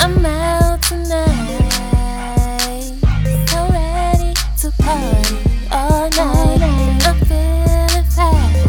I'm out tonight, so ready to party all night. I'm feeling fine,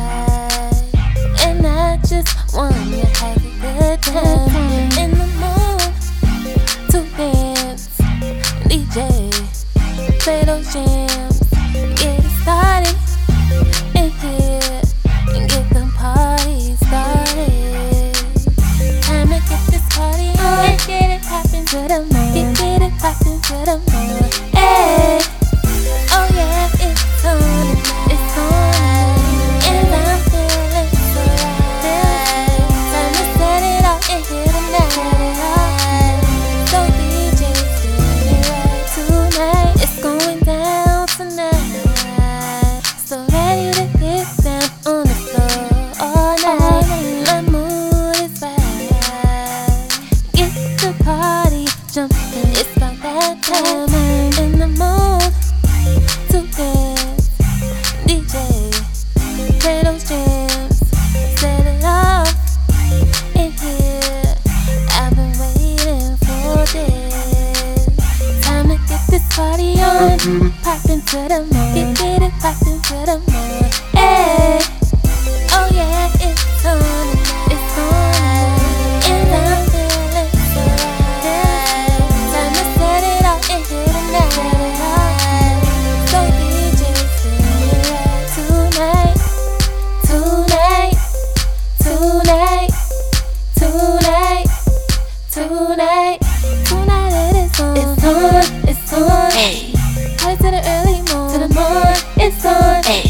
and I just wanna have a good time. In the mood to dance, DJ, play those jams, get it started in here and get them parties started. Time to get this party on and get it poppin' to the moon. Get it poppin' to the moon. Hey, oh yeah, it's on, it's on, and I'm feeling so right. Time to set it off and hit the night. So DJ, spin it right tonight. It's going down tonight. So ready to get down on the floor all night. My mood is right. Get the party jumping. It's about that time. In the mood to dance. DJ, play those jams. Set it off in here. I've been waiting for this. Time to get this party on. Poppin' to the moon. Get it poppin' to the moon. Hey, oh yeah, it's on, it's on, and I'm feeling so right. Time to set it off and hit the night. So DJ, spin it right tonight, tonight, tonight, tonight, tonight, tonight. It is on, it's on, it's on. Hey, party to the early morning, to the morning, it's on. Hey.